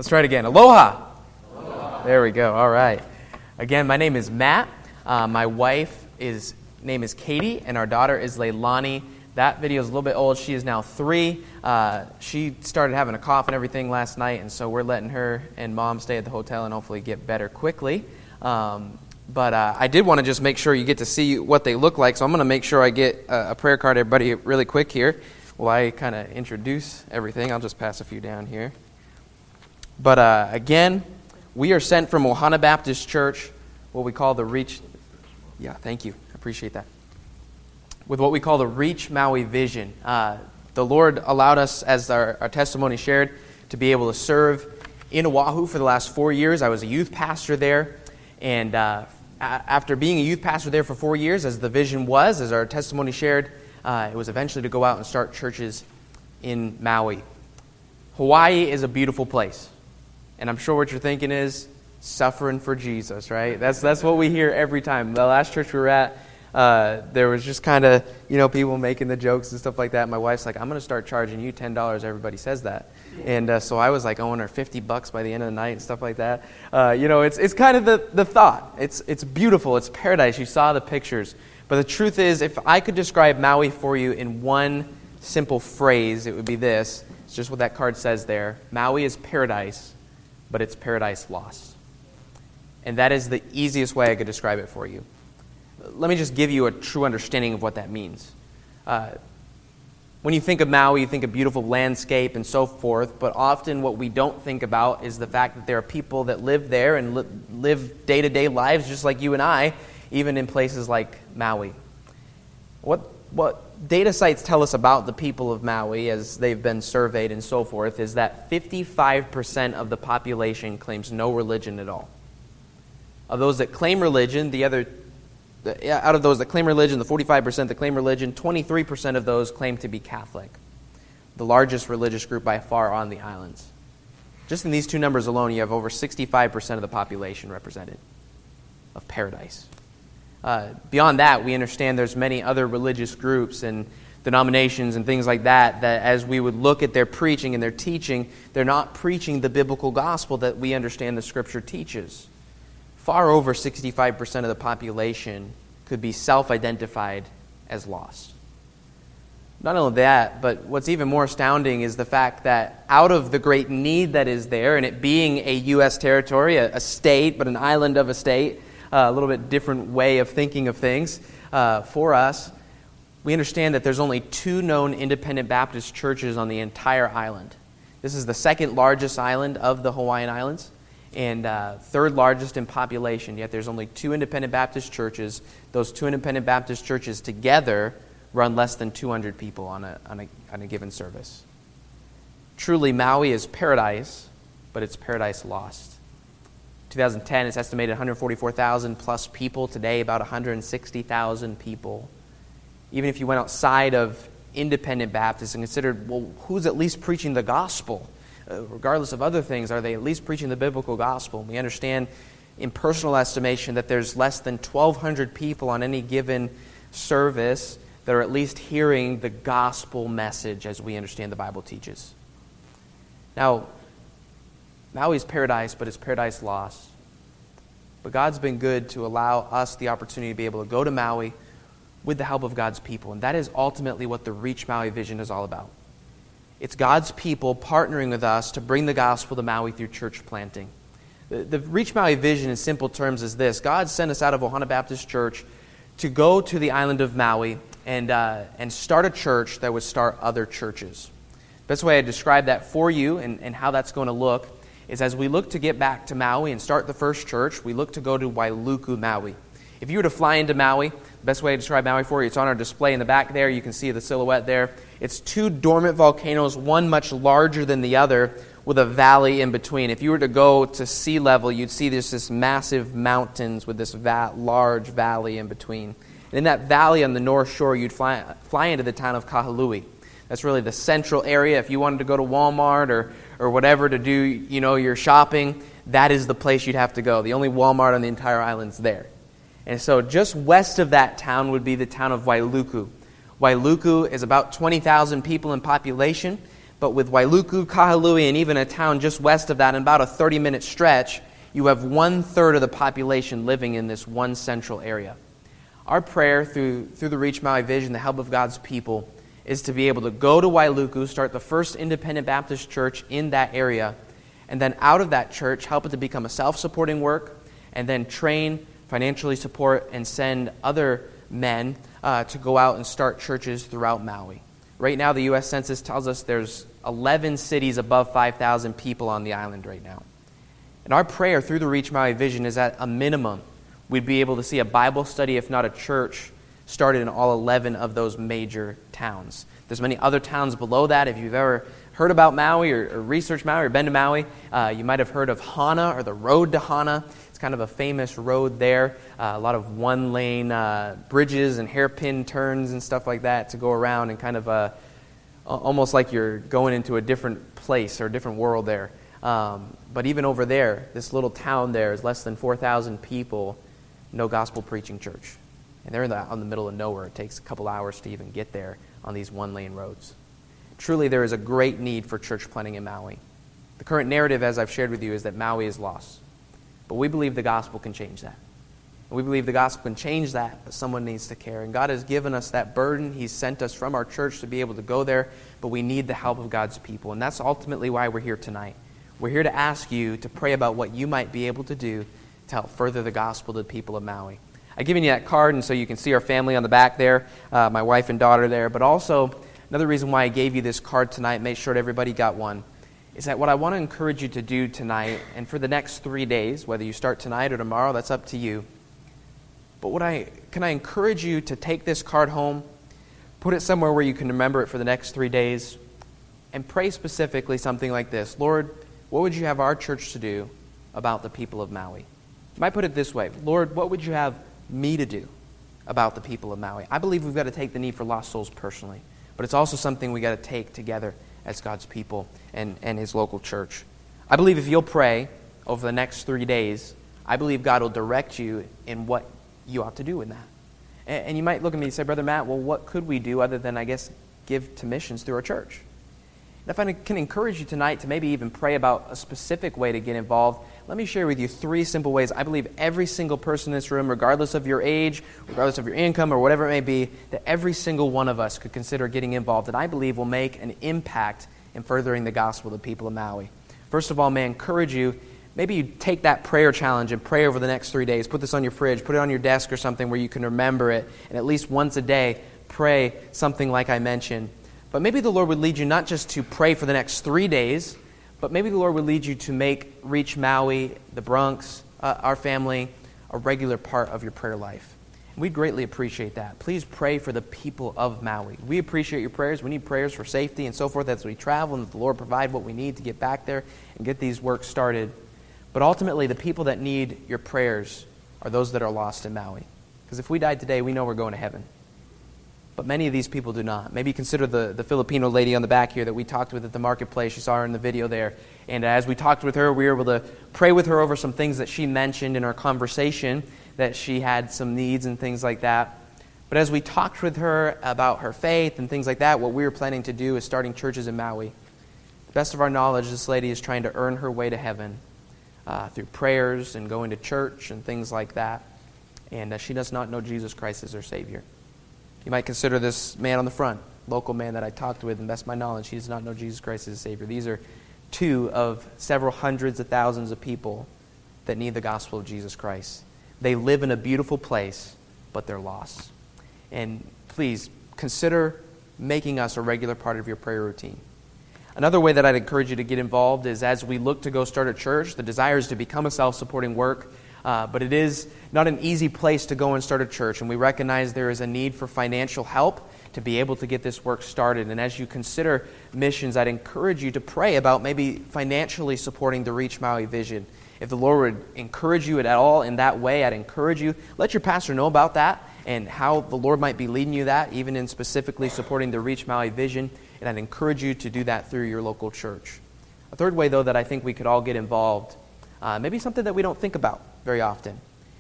Let's try it again. Aloha. Aloha. There we go. All right. Again, my name is Matt. My wife's name is Katie, and our daughter is Leilani. That video is a little bit old. She is now 3. She started having a cough and everything last night, and so we're letting her and Mom stay at the hotel and hopefully get better quickly. But I did want to just make sure you get to see what they look like, so I'm going to make sure I get a prayer card, everybody, really quick here while I kind of introduce everything. I'll just pass a few down here. But again, we are sent from Ohana Baptist Church, what we call the Reach. Yeah, thank you. I appreciate that. With what we call the Reach Maui vision. The Lord allowed us, as our testimony shared, to be able to serve in Oahu for the last 4 years. I was a youth pastor there. And after being a youth pastor there for 4 years, as the vision was, as our testimony shared, it was eventually to go out and start churches in Maui. Hawaii is a beautiful place. And I'm sure what you're thinking is, suffering for Jesus, right? That's what we hear every time. The last church we were at, there was just kind of, people making the jokes and stuff like that. My wife's like, I'm going to start charging you $10. Everybody says that. And so I was like owing her $50 by the end of the night and stuff like that. It's kind of the thought. It's beautiful. It's paradise. You saw the pictures. But the truth is, if I could describe Maui for you in one simple phrase, it would be this. It's just what that card says there. Maui is paradise, but it's paradise lost. And that is the easiest way I could describe it for you. Let me just give you a true understanding of what that means. When you think of Maui, you think of beautiful landscape and so forth, but often what we don't think about is the fact that there are people that live there and live day-to-day lives just like you and I, even in places like Maui. What data sites tell us about the people of Maui, as they've been surveyed and so forth, is that 55% of the population claims no religion at all. Of those that claim religion, out of those that claim religion, the 45% that claim religion, 23% of those claim to be Catholic, the largest religious group by far on the islands. Just in these two numbers alone, you have over 65% of the population represented of paradise. Beyond that, we understand there's many other religious groups and denominations and things like that as we would look at their preaching and their teaching, they're not preaching the biblical gospel that we understand the Scripture teaches. Far over 65% of the population could be self-identified as lost. Not only that, but what's even more astounding is the fact that out of the great need that is there, and it being a U.S. territory, a state, but an island of a state, a little bit different way of thinking of things for us, we understand that there's only 2 known independent Baptist churches on the entire island. This is the second largest island of the Hawaiian Islands, and third largest in population, yet there's only 2 independent Baptist churches. Those 2 independent Baptist churches together run less than 200 people on a given service. Truly, Maui is paradise, but it's paradise lost. 2010, it's estimated 144,000 plus people. Today, about 160,000 people. Even if you went outside of independent Baptists and considered, well, who's at least preaching the gospel? Regardless of other things, are they at least preaching the biblical gospel? We understand in personal estimation that there's less than 1,200 people on any given service that are at least hearing the gospel message as we understand the Bible teaches. Now, Maui's paradise, but it's paradise lost. But God's been good to allow us the opportunity to be able to go to Maui with the help of God's people. And that is ultimately what the Reach Maui vision is all about. It's God's people partnering with us to bring the gospel to Maui through church planting. The Reach Maui vision in simple terms is this. God sent us out of Ohana Baptist Church to go to the island of Maui and start a church that would start other churches. The best way I describe that for you and how that's going to look is as we look to get back to Maui and start the first church, we look to go to Wailuku, Maui. If you were to fly into Maui, the best way to describe Maui for you, it's on our display in the back there. You can see the silhouette there. It's 2 dormant volcanoes, one much larger than the other, with a valley in between. If you were to go to sea level, you'd see this massive mountains with this large valley in between. And in that valley on the north shore, you'd fly into the town of Kahului. That's really the central area. If you wanted to go to Walmart or whatever to do, your shopping, that is the place you'd have to go. The only Walmart on the entire island's there. And so just west of that town would be the town of Wailuku. Wailuku is about 20,000 people in population. But with Wailuku, Kahului, and even a town just west of that, in about a 30-minute stretch, you have 1/3 of the population living in this one central area. Our prayer through the Reach Maui Vision, the help of God's people, is to be able to go to Wailuku, start the first independent Baptist church in that area, and then out of that church, help it to become a self-supporting work, and then train, financially support, and send other men to go out and start churches throughout Maui. Right now, the U.S. Census tells us there's 11 cities above 5,000 people on the island right now. And our prayer through the Reach Maui Vision is at a minimum, we'd be able to see a Bible study, if not a church, started in all 11 of those major towns. There's many other towns below that. If you've ever heard about Maui or researched Maui or been to Maui, you might have heard of Hana or the Road to Hana. It's kind of a famous road there. A lot of one-lane bridges and hairpin turns and stuff like that to go around, and kind of almost like you're going into a different place or a different world there. But even over there, this little town there is less than 4,000 people, no gospel preaching church. And they're out in the middle of nowhere. It takes a couple hours to even get there on these one-lane roads. Truly, there is a great need for church planting in Maui. The current narrative, as I've shared with you, is that Maui is lost. But we believe the gospel can change that. And we believe the gospel can change that, but someone needs to care. And God has given us that burden. He's sent us from our church to be able to go there, but we need the help of God's people. And that's ultimately why we're here tonight. We're here to ask you to pray about what you might be able to do to help further the gospel to the people of Maui. I've given you that card, and so you can see our family on the back there, my wife and daughter there. But also, another reason why I gave you this card tonight, make sure that everybody got one, is that what I want to encourage you to do tonight, and for the next 3 days, whether you start tonight or tomorrow, that's up to you. But can I encourage you to take this card home, put it somewhere where you can remember it for the next 3 days, and pray specifically something like this: Lord, what would you have our church to do about the people of Maui? You might put it this way: Lord, what would you have me to do about the people of Maui? I believe we've got to take the need for lost souls personally, but it's also something we got to take together as God's people and His local church. I believe if you'll pray over the next 3 days, I believe God will direct you in what you ought to do in that. And you might look at me and say, Brother Matt, well, what could we do other than, I guess, give to missions through our church? And if I can encourage you tonight to maybe even pray about a specific way to get involved, let me share with you 3 simple ways I believe every single person in this room, regardless of your age, regardless of your income, or whatever it may be, that every single one of us could consider getting involved, that I believe will make an impact in furthering the gospel to the people of Maui. First of all, may I encourage you, maybe you take that prayer challenge and pray over the next 3 days. Put this on your fridge, put it on your desk or something where you can remember it, and at least once a day, pray something like I mentioned. But maybe the Lord would lead you not just to pray for the next 3 days, but maybe the Lord would lead you to make Reach Maui, the Bronx, our family, a regular part of your prayer life. And we'd greatly appreciate that. Please pray for the people of Maui. We appreciate your prayers. We need prayers for safety and so forth as we travel, and that the Lord provide what we need to get back there and get these works started. But ultimately, the people that need your prayers are those that are lost in Maui. Because if we died today, we know we're going to heaven. But many of these people do not. Maybe consider the Filipino lady on the back here that we talked with at the marketplace. You saw her in the video there. And as we talked with her, we were able to pray with her over some things that she mentioned in our conversation, that she had some needs and things like that. But as we talked with her about her faith and things like that, what we were planning to do is starting churches in Maui. To the best of our knowledge, this lady is trying to earn her way to heaven through prayers and going to church and things like that. And she does not know Jesus Christ as her Savior. You might consider this man on the front, local man that I talked with, and best of my knowledge, he does not know Jesus Christ as a Savior. These are 2 of several hundreds of thousands of people that need the gospel of Jesus Christ. They live in a beautiful place, but they're lost. And please, consider making us a regular part of your prayer routine. Another way that I'd encourage you to get involved is as we look to go start a church, the desire is to become a self-supporting work. But it is not an easy place to go and start a church, and we recognize there is a need for financial help to be able to get this work started. And as you consider missions, I'd encourage you to pray about maybe financially supporting the Reach Maui Vision. If the Lord would encourage you at all in that way, I'd encourage you, let your pastor know about that and how the Lord might be leading you that, even in specifically supporting the Reach Maui Vision, and I'd encourage you to do that through your local church. A third way, though, that I think we could all get involved, maybe something that we don't think about very often,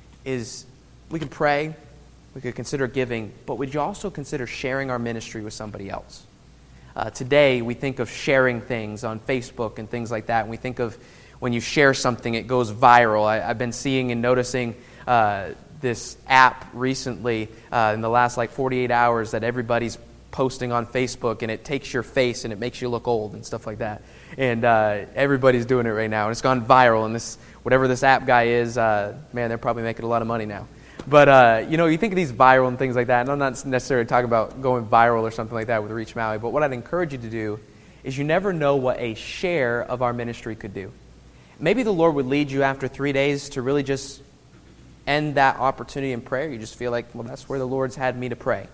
is we could pray, we could consider giving, but would you also consider sharing our ministry with somebody else? Today, we think of sharing things on Facebook and things like that, and we think of when you share something, it goes viral. I've been seeing and noticing this app recently in the last 48 hours that everybody's posting on Facebook, and it takes your face and it makes you look old and stuff like that. And everybody's doing it right now, and it's gone viral. And whatever this app guy is, man, they're probably making a lot of money now. But, you think of these viral and things like that, and I'm not necessarily talking about going viral or something like that with Reach Maui, but what I'd encourage you to do is you never know what a share of our ministry could do. Maybe the Lord would lead you after 3 days to really just end that opportunity in prayer. You just feel like, well, that's where the Lord's had me to pray.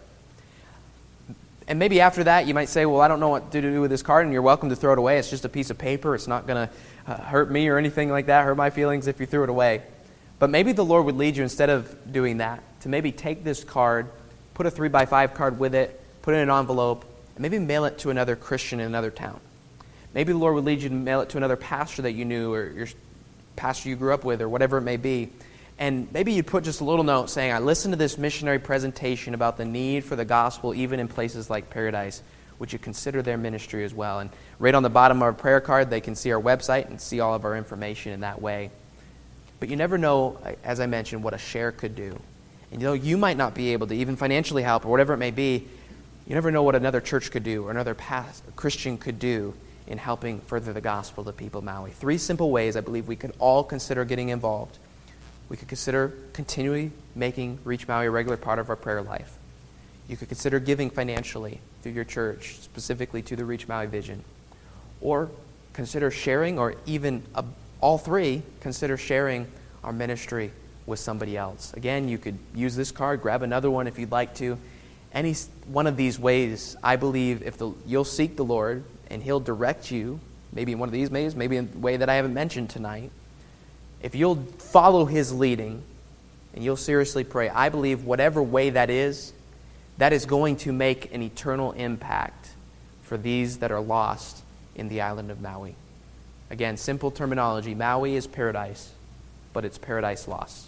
And maybe after that, you might say, well, I don't know what to do with this card, and you're welcome to throw it away. It's just a piece of paper. It's not going to hurt me or anything like that, hurt my feelings if you threw it away. But maybe the Lord would lead you, instead of doing that, to maybe take this card, put a 3x5 card with it, put it in an envelope, and maybe mail it to another Christian in another town. Maybe the Lord would lead you to mail it to another pastor that you knew, or your pastor you grew up with, or whatever it may be. And maybe you'd put just a little note saying, I listened to this missionary presentation about the need for the gospel even in places like Paradise. Would you consider their ministry as well? And right on the bottom of our prayer card, they can see our website and see all of our information in that way. But you never know, as I mentioned, what a share could do. And you might not be able to even financially help or whatever it may be. You never know what another church could do or another Christian could do in helping further the gospel to people of Maui. 3 simple ways I believe we could all consider getting involved. We could consider continually making Reach Maui a regular part of our prayer life. You could consider giving financially through your church, specifically to the Reach Maui vision. Or consider sharing, or even all 3, consider sharing our ministry with somebody else. Again, you could use this card, grab another one if you'd like to. Any one of these ways, I believe if you'll seek the Lord and He'll direct you, maybe in one of these ways, maybe in a way that I haven't mentioned tonight, if you'll follow His leading and you'll seriously pray, I believe whatever way that is going to make an eternal impact for these that are lost in the island of Maui. Again, simple terminology. Maui is paradise, but it's paradise lost.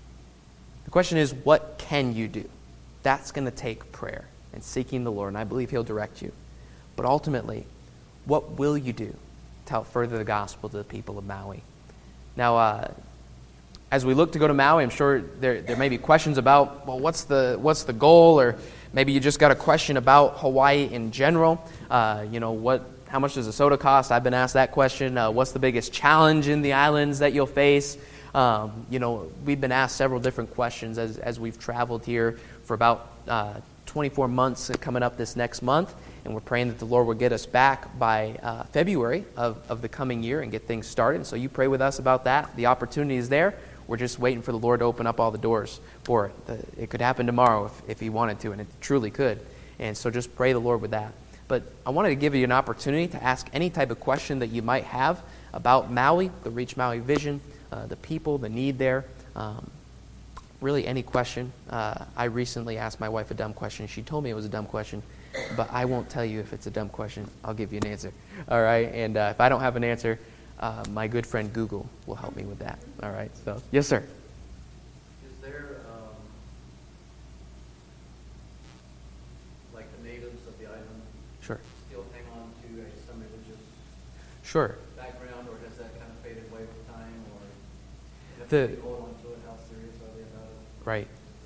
The question is, what can you do? That's going to take prayer and seeking the Lord, and I believe He'll direct you. But ultimately, what will you do to help further the gospel to the people of Maui? Now, as we look to go to Maui, I'm sure there may be questions about, well, what's the goal? Or maybe you just got a question about Hawaii in general. How much does a soda cost? I've been asked that question. What's the biggest challenge in the islands that you'll face? We've been asked several different questions as we've traveled here for about 24 months coming up this next month. And we're praying that the Lord will get us back by February of the coming year and get things started. So you pray with us about that. The opportunity is there. We're just waiting for the Lord to open up all the doors for it. It could happen tomorrow if He wanted to, and it truly could. And so just pray the Lord with that. But I wanted to give you an opportunity to ask any type of question that you might have about Maui, the Reach Maui vision, the people, the need there. Really any question. I recently asked my wife a dumb question. She told me it was a dumb question. But I won't tell you if it's a dumb question. I'll give you an answer. All right? And if I don't have an answer, my good friend Google will help me with that. All right? So, yes, sir. Is there, like the natives of the island, Sure. still hang on to some religious Sure. background, or has that kind of faded away with time? Or if The- they hold on to it, how serious are they about it? Right.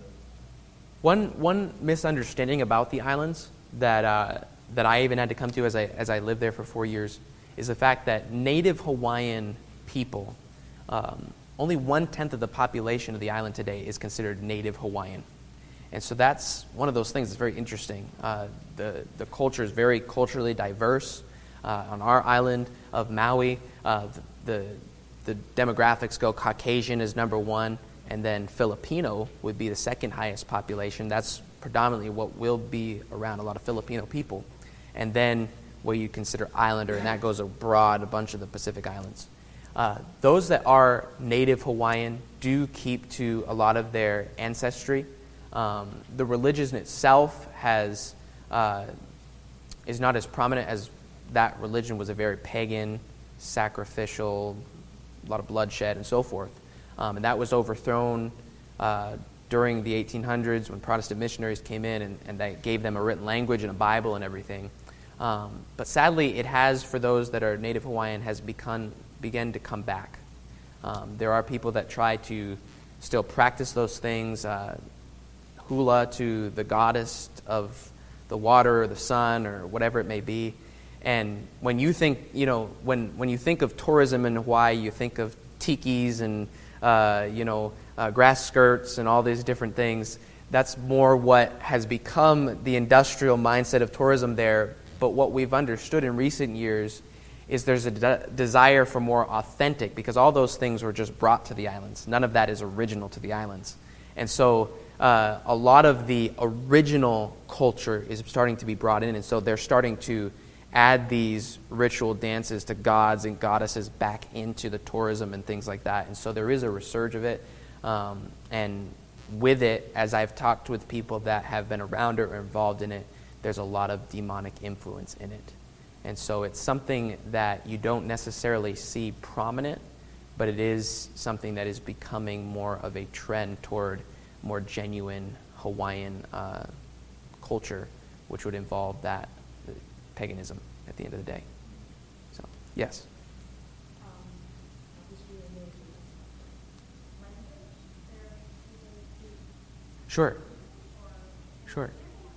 One misunderstanding about the islands that I even had to come to as I lived there for 4 years is the fact that native Hawaiian people, only 1/10 of the population of the island today is considered native Hawaiian. And so that's one of those things that's very interesting. The culture is very culturally diverse. On our island of Maui, the demographics go Caucasian is number 1, and then Filipino would be the second highest population. That's predominantly what will be around, a lot of Filipino people. And then what you consider islander, and that goes abroad, a bunch of the Pacific Islands. Those that are native Hawaiian do keep to a lot of their ancestry. The religion itself is not as prominent as that religion was a very pagan, sacrificial, a lot of bloodshed and so forth. And that was overthrown during the 1800s when Protestant missionaries came in and they gave them a written language and a Bible and everything. But sadly, it has, for those that are Native Hawaiian, has begun to come back. There are people that try to still practice those things, hula to the goddess of the water or the sun or whatever it may be. And when you think, when you think of tourism in Hawaii, you think of tikis and, grass skirts and all these different things. That's more what has become the industrial mindset of tourism there. But what we've understood in recent years is there's a desire for more authentic, because all those things were just brought to the islands. None of that is original to the islands. And so a lot of the original culture is starting to be brought in, and so they're starting to add these ritual dances to gods and goddesses back into the tourism and things like that. And so there is a resurge of it. And with it, as I've talked with people that have been around it or involved in it, there's a lot of demonic influence in it. And so it's something that you don't necessarily see prominent, but it is something that is becoming more of a trend toward more genuine Hawaiian culture, which would involve that paganism at the end of the day. So, yes? Sure. Sure.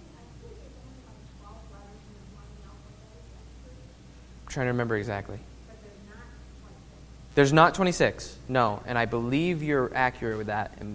I'm trying to remember exactly. There's not 26, no, and I believe you're accurate with that. And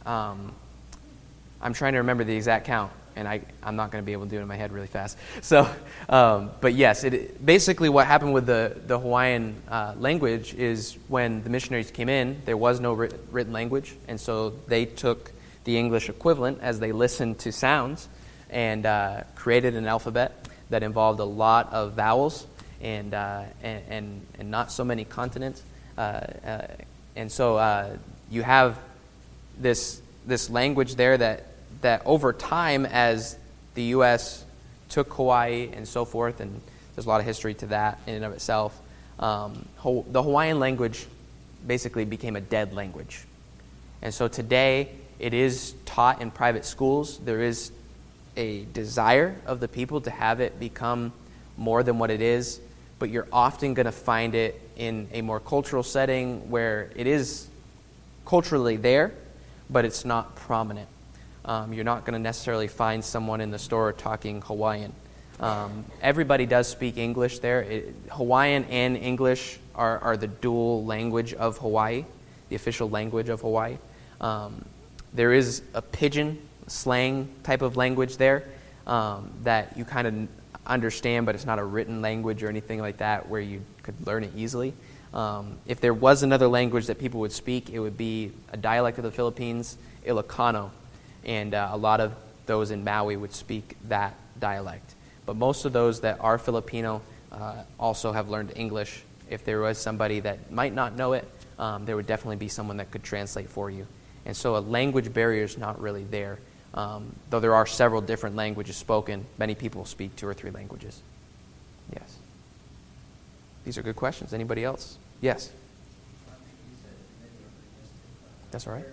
I'm trying to remember the exact count, and I'm not going to be able to do it in my head really fast. So, but yes, basically what happened with the Hawaiian language is when the missionaries came in, there was no written language, and so they took the English equivalent as they listened to sounds and created an alphabet that involved a lot of vowels and not so many consonants. And so you have this language there that over time, as the U.S. took Hawaii and so forth, and there's a lot of history to that in and of itself, the Hawaiian language basically became a dead language. And so today, it is taught in private schools. There is a desire of the people to have it become more than what it is, but you're often going to find it in a more cultural setting where it is culturally there, but it's not prominent. You're not going to necessarily find someone in the store talking Hawaiian. Everybody does speak English there. Hawaiian and English are the dual language of Hawaii, the official language of Hawaii. There is a pidgin slang type of language there that you kind of understand, but it's not a written language or anything like that where you could learn it easily. If there was another language that people would speak, it would be a dialect of the Philippines, Ilocano, and a lot of those in Maui would speak that dialect. But most of those that are Filipino also have learned English. If there was somebody that might not know it, there would definitely be someone that could translate for you. And so a language barrier is not really there. Though there are several different languages spoken, many people speak 2 or 3 languages. Yes. These are good questions. Anybody else? Yes. That's all right.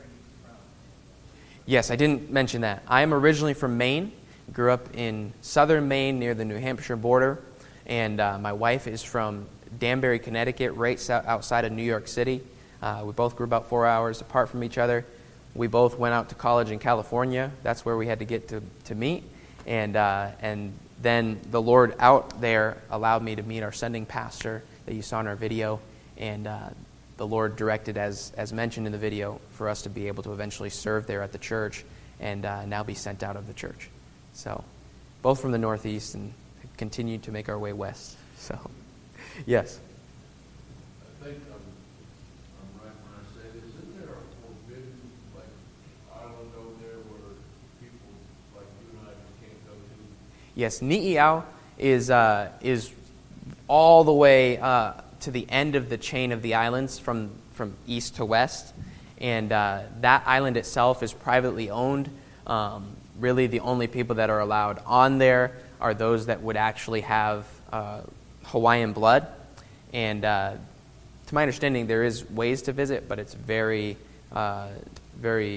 Yes, I didn't mention that. I am originally from Maine. Grew up in southern Maine near the New Hampshire border. And my wife is from Danbury, Connecticut, right outside of New York City. We both grew about 4 hours apart from each other. We both went out to college in California. That's where we had to get to meet. And then the Lord out there allowed me to meet our sending pastor that you saw in our video. And the Lord directed, as mentioned in the video, for us to be able to eventually serve there at the church and now be sent out of the church. So both from the Northeast and continued to make our way west. So, yes. I think I'm right when I say this. Isn't there a forbidden island over there where people like you and I just can't go to? Yes, Ni'iau is all the way to the end of the chain of the islands from east to west. And that island itself is privately owned. Really, the only people that are allowed on there are those that would actually have Hawaiian blood. And to my understanding, there is ways to visit, but it's very, very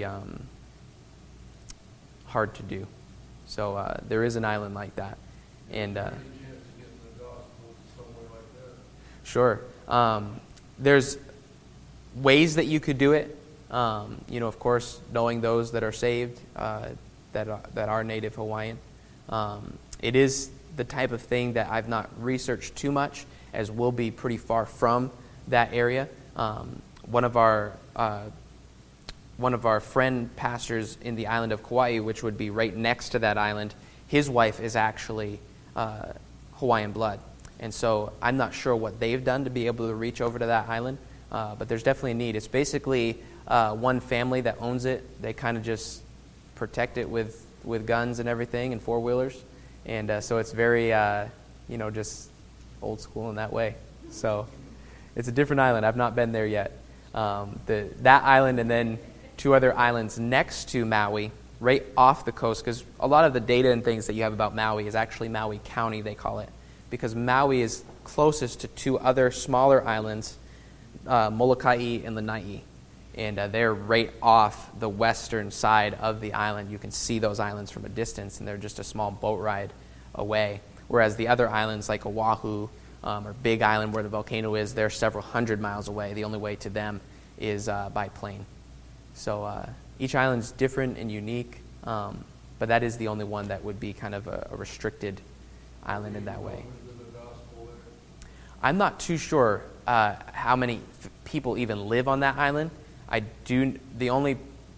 hard to do. So there is an island like that. And Any chance Sure. There's ways that you could do it. Of course, knowing those that are saved, that are native Hawaiian. It is the type of thing that I've not researched too much, as we'll be pretty far from that area. One of our friend pastors in the island of Kauai, which would be right next to that island, his wife is actually Hawaiian blood. And so I'm not sure what they've done to be able to reach over to that island, but there's definitely a need. It's basically one family that owns it. They kind of just protect it with guns and everything and four-wheelers. And so it's very, just old school in that way. So it's a different island. I've not been there yet. That island and then 2 other islands next to Maui, right off the coast, because a lot of the data and things that you have about Maui is actually Maui County, they call it, because Maui is closest to 2 other smaller islands, Molokai and Lanai, and they're right off the western side of the island. You can see those islands from a distance, and they're just a small boat ride away, whereas the other islands like Oahu or Big Island, where the volcano is, they're several hundred miles away. The only way to them is by plane. So each island's different and unique, but that is the only one that would be kind of a restricted island in that way. I'm not too sure how many people even live on that island. The only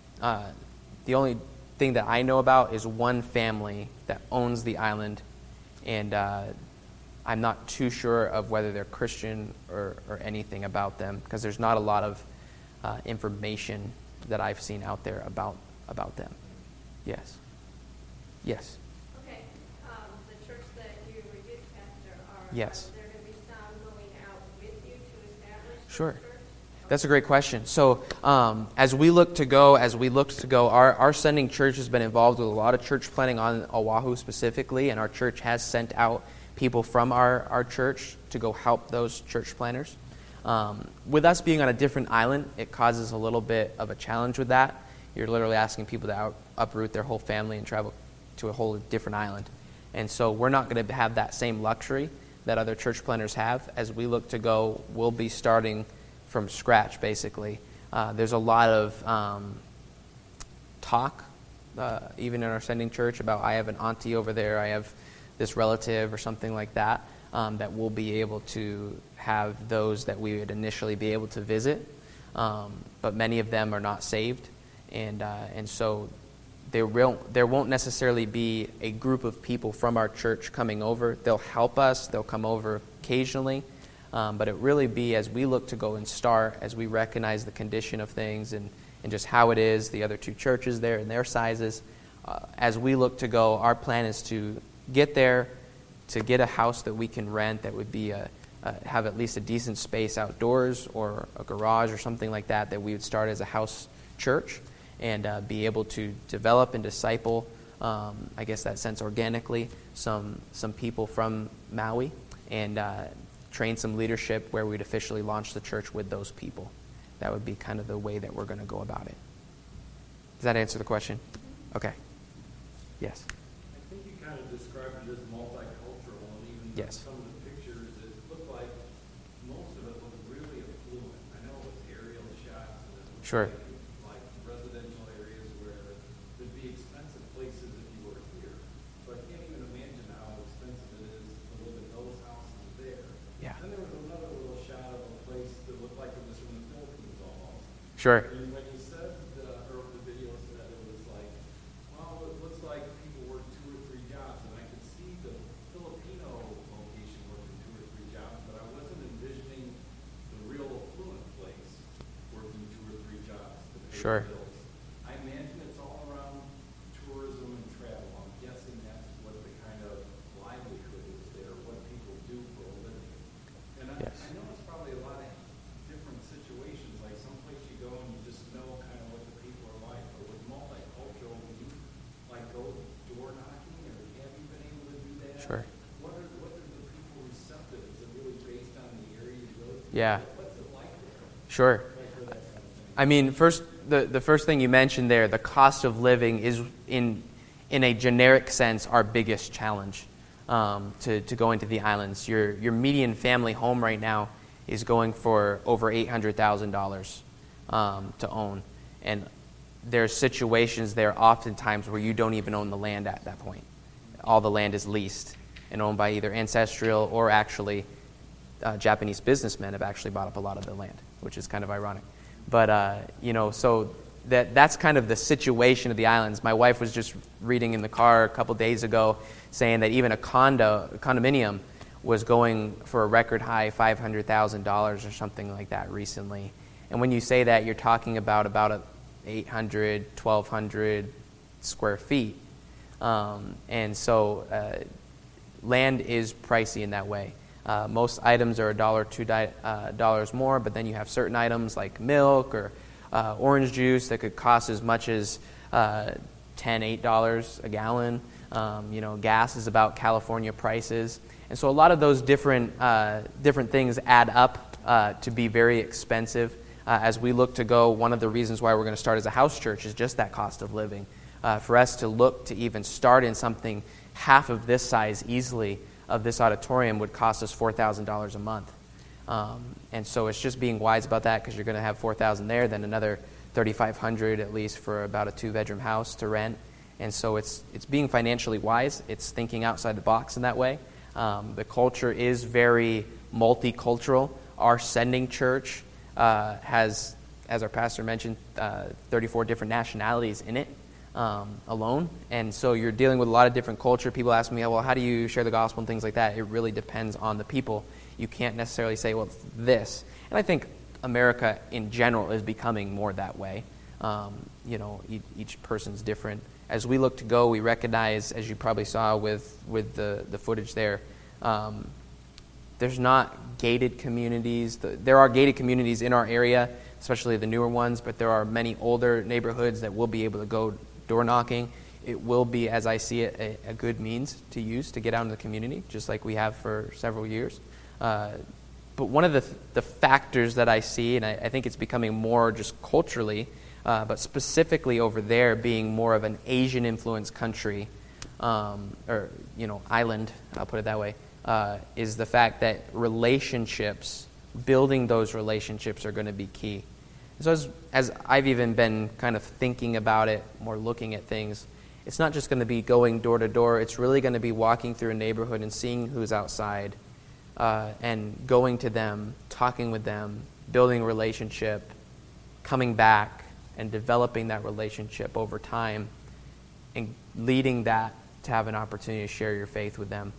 thing that I know about is one family that owns the island, and I'm not too sure of whether they're Christian or anything about them, because there's not a lot of information that I've seen out there about them. Yes. Yes. Okay. The church that you were youth pastor are, yes. There going to be some going out with you to establish Sure. the church? That's a great question. So as we look to go, our sending church has been involved with a lot of church planting on Oahu specifically, and our church has sent out people from our church to go help those church planters. With us being on a different island, it causes a little bit of a challenge with that. You're literally asking people to uproot their whole family and travel to a whole different island. And so we're not going to have that same luxury that other church planters have. As we look to go, we'll be starting from scratch, basically. There's a lot of talk, even in our sending church, about I have an auntie over there, I have this relative or something like that, that we'll be able to have those that we would initially be able to visit. But many of them are not saved. And so there won't necessarily be a group of people from our church coming over. They'll help us. They'll come over occasionally. But it really be as we look to go and start, as we recognize the condition of things and just how it is, the other 2 churches there and their sizes. As we look to go, our plan is to get there, to get a house that we can rent that would be have at least a decent space outdoors or a garage or something like that we would start as a house church and be able to develop and disciple, I guess that sense organically, some people from Maui and train some leadership where we'd officially launch the church with those people. That would be kind of the way that we're going to go about it. Does that answer the question? Okay. Yes. I think you kind of described it as multicultural, and even yes. some of the pictures, it looked like most of it was really affluent. I know it was aerial shots, and it was sure. like residential areas where there'd be expensive places if you were here. So I can't even imagine how expensive it is to live in those houses there. Yeah. Then there was another little shot of a place that looked like it was from the Philippines almost. Sure. And when you said, or the video said it was like, well, it looks like people work 2 or 3 jobs, and I could see the Filipino location working 2 or 3 jobs, but I wasn't envisioning the real affluent place working 2 or 3 jobs to pay sure. the bills. I imagine it's all around tourism and travel. I'm guessing that's what the kind of livelihood is there, what people do for a living. And yes. I know it's probably a lot of different situations, like someplace you go and you just know kind of what the people are like, but with multicultural, you like go door knocking, or have you been able to do that? Sure. What are the people receptive? Is it really based on the area you go to? Yeah. What's it like there? Sure. I mean, the first thing you mentioned there, the cost of living is in a generic sense our biggest challenge to go into the islands. Your median family home right now is going for over $800,000 to own. And there's situations there oftentimes where you don't even own the land at that point. All the land is leased and owned by either ancestral or actually Japanese businessmen have actually bought up a lot of the land, which is kind of ironic. But, so that's kind of the situation of the islands. My wife was just reading in the car a couple days ago saying that even a condominium was going for a record high $500,000 or something like that recently. And when you say that, you're talking about 800, 1,200 square feet. And so land is pricey in that way. Most items are $1, $2 more, but then you have certain items like milk or orange juice that could cost as much as $10, $8 a gallon. Gas is about California prices. And so a lot of those different things add up to be very expensive. As we look to go, one of the reasons why we're going to start as a house church is just that cost of living. For us to look to even start in something half of this size easily of this auditorium would cost us $4,000 a month. And so it's just being wise about that, because you're going to have $4,000 there, then another $3,500 at least for about a 2-bedroom house to rent. And so it's being financially wise. It's thinking outside the box in that way. The culture is very multicultural. Our sending church has, as our pastor mentioned, 34 different nationalities in it alone. And so you're dealing with a lot of different culture. People ask me, well, how do you share the gospel and things like that? It really depends on the people. You can't necessarily say, well, it's this. And I think America in general is becoming more that way. Each person's different. As we look to go, we recognize, as you probably saw with the footage there, there's not gated communities. There are gated communities in our area, especially the newer ones, but there are many older neighborhoods that will be able to go door knocking. It will be, as I see it, a good means to use to get out in the community, just like we have for several years. But one of the factors that I see, and I think it's becoming more just culturally, but specifically over there being more of an Asian-influenced country, island, I'll put it that way, is the fact that relationships, building those relationships are going to be key. So as I've even been kind of thinking about it, more looking at things, it's not just going to be going door to door. It's really going to be walking through a neighborhood and seeing who's outside and going to them, talking with them, building a relationship, coming back and developing that relationship over time and leading that to have an opportunity to share your faith with them.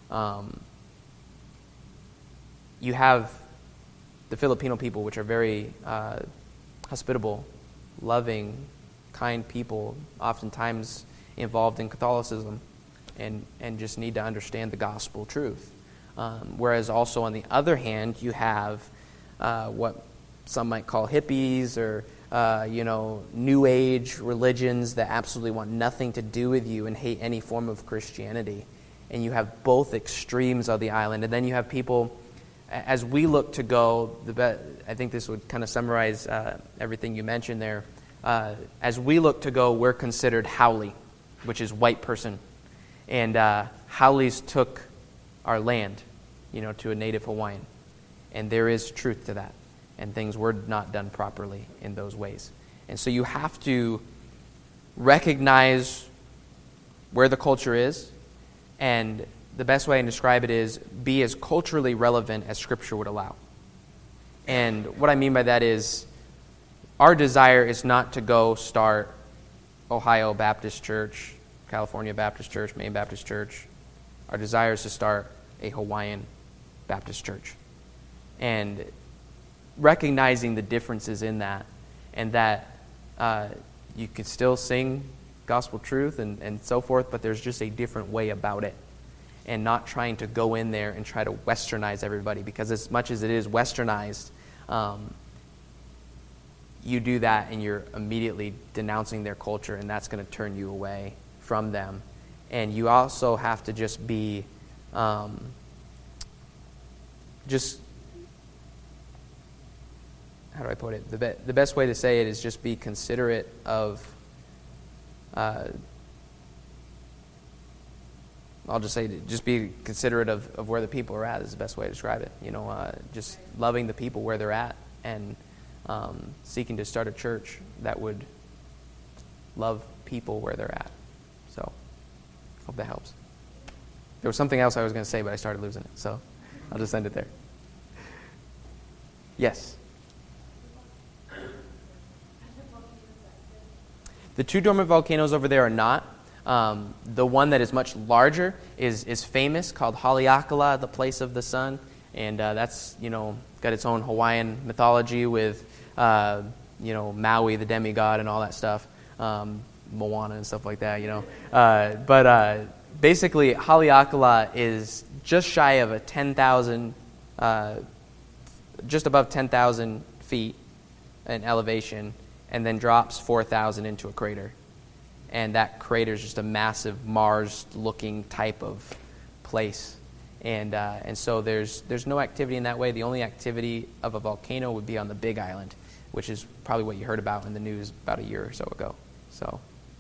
You have the Filipino people, which are very hospitable, loving, kind people, oftentimes involved in Catholicism and just need to understand the gospel truth. Whereas also on the other hand, you have what some might call hippies or New Age religions that absolutely want nothing to do with you and hate any form of Christianity. And you have both extremes of the island. And then you have people, as we look to go, I think this would kind of summarize everything you mentioned there. As we look to go, we're considered haole, which is white person. And haoles took our land, to a native Hawaiian. And there is truth to that. And things were not done properly in those ways. And so you have to recognize where the culture is, and the best way I can describe it is be as culturally relevant as Scripture would allow. And what I mean by that is our desire is not to go start Ohio Baptist Church, California Baptist Church, Maine Baptist Church. Our desire is to start a Hawaiian Baptist Church. And recognizing the differences in that, and that you can still sing gospel truth and so forth, but there's just a different way about it, and not trying to go in there and try to westernize everybody, because as much as it is westernized, you do that and you're immediately denouncing their culture, and that's going to turn you away from them. And you also have to just be how do I put it? The best way to say it is just be considerate of I'll just say, just be considerate of where the people are at is the best way to describe it. Just loving the people where they're at, and seeking to start a church that would love people where they're at. So, hope that helps. There was something else I was going to say, but I started losing it, so I'll just end it there. Yes? The two dormant volcanoes over there are not. The one that is much larger is famous, called Haleakala, the place of the sun, and that's got its own Hawaiian mythology with Maui, the demigod, and all that stuff, Moana and stuff like that. But basically, Haleakala is just shy of a 10,000, just above 10,000 feet in elevation, and then drops 4,000 into a crater. And that crater is just a massive Mars-looking type of place. And so there's no activity in that way. The only activity of a volcano would be on the Big Island, which is probably what you heard about in the news about a year or so ago. So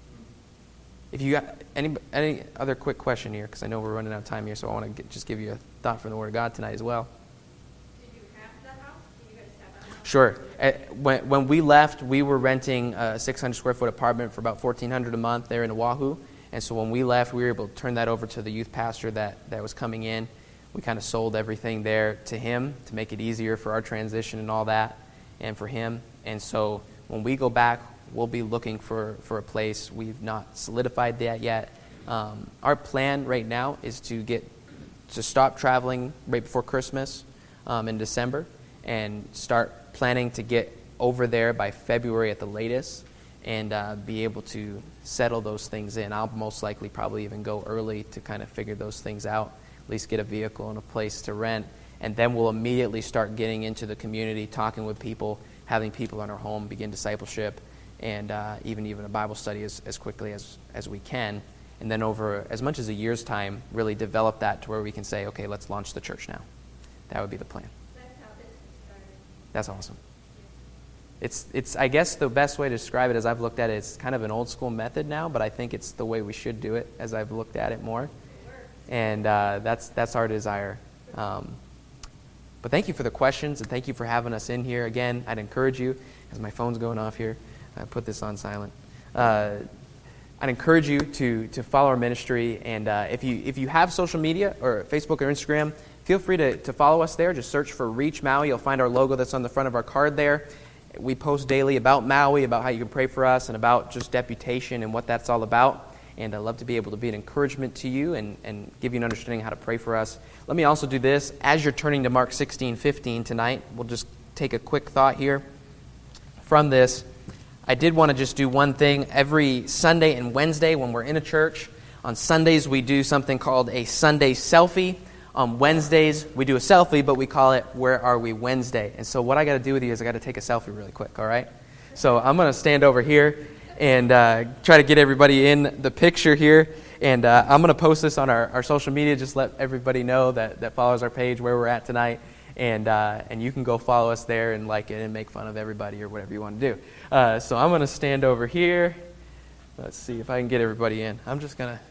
if you got any other quick question here, because I know we're running out of time here, so I want to just give you a thought from the Word of God tonight as well. Did you have that house? Did you guys have that house? Sure. When we left, we were renting a 600 square foot apartment for about $1,400 a month there in Oahu. And so when we left, we were able to turn that over to the youth pastor that was coming in. We kind of sold everything there to him to make it easier for our transition and all that, and for him. And so when we go back, we'll be looking for a place. We've not solidified that yet. Our plan right now is to stop traveling right before Christmas in December, and start planning to get over there by February at the latest, and be able to settle those things in. I'll most likely probably even go early to kind of figure those things out, at least get a vehicle and a place to rent, and then we'll immediately start getting into the community, talking with people, having people in our home begin discipleship, and even a Bible study as quickly as we can, and then over as much as a year's time, really develop that to where we can say, okay, let's launch the church now. That would be the plan. That's how this started. That's awesome. It's I guess the best way to describe it, as I've looked at it, it's kind of an old school method now, but I think it's the way we should do it as I've looked at it more. And that's our desire. But thank you for the questions, and thank you for having us in here. Again, I'd encourage you, as my phone's going off here, I put this on silent. I'd encourage you to follow our ministry, and if you have social media or Facebook or Instagram, feel free to follow us there. Just search for Reach Maui. You'll find our logo that's on the front of our card there. We post daily about Maui, about how you can pray for us, and about just deputation and what that's all about. And I'd love to be able to be an encouragement to you and give you an understanding how to pray for us. Let me also do this. As you're turning to Mark 16:15 tonight, we'll just take a quick thought here from this. I did want to just do one thing. Every Sunday and Wednesday when we're in a church, on Sundays we do something called a Sunday selfie. On Wednesdays, we do a selfie, but we call it Where Are We Wednesday. And so what I got to do with you is I got to take a selfie really quick, all right? So I'm going to stand over here and try to get everybody in the picture here. And I'm going to post this on our social media, just let everybody know that follows our page where we're at tonight. And you can go follow us there and like it and make fun of everybody or whatever you want to do. So I'm going to stand over here. Let's see if I can get everybody in. I'm just going to...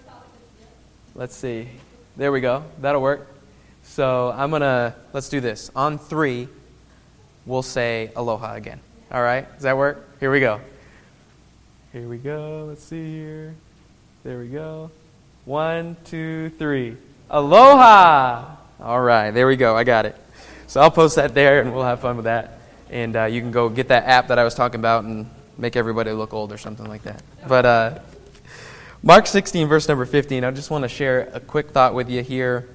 Let's see. There we go. That'll work. So let's do this. On 3, we'll say aloha again. All right? Does that work? Here we go. Here we go. Let's see here. There we go. 1, 2, 3. Aloha! All right. There we go. I got it. So I'll post that there, and we'll have fun with that. And you can go get that app that I was talking about and make everybody look old or something like that. But... Mark 16, verse number 15, I just want to share a quick thought with you here.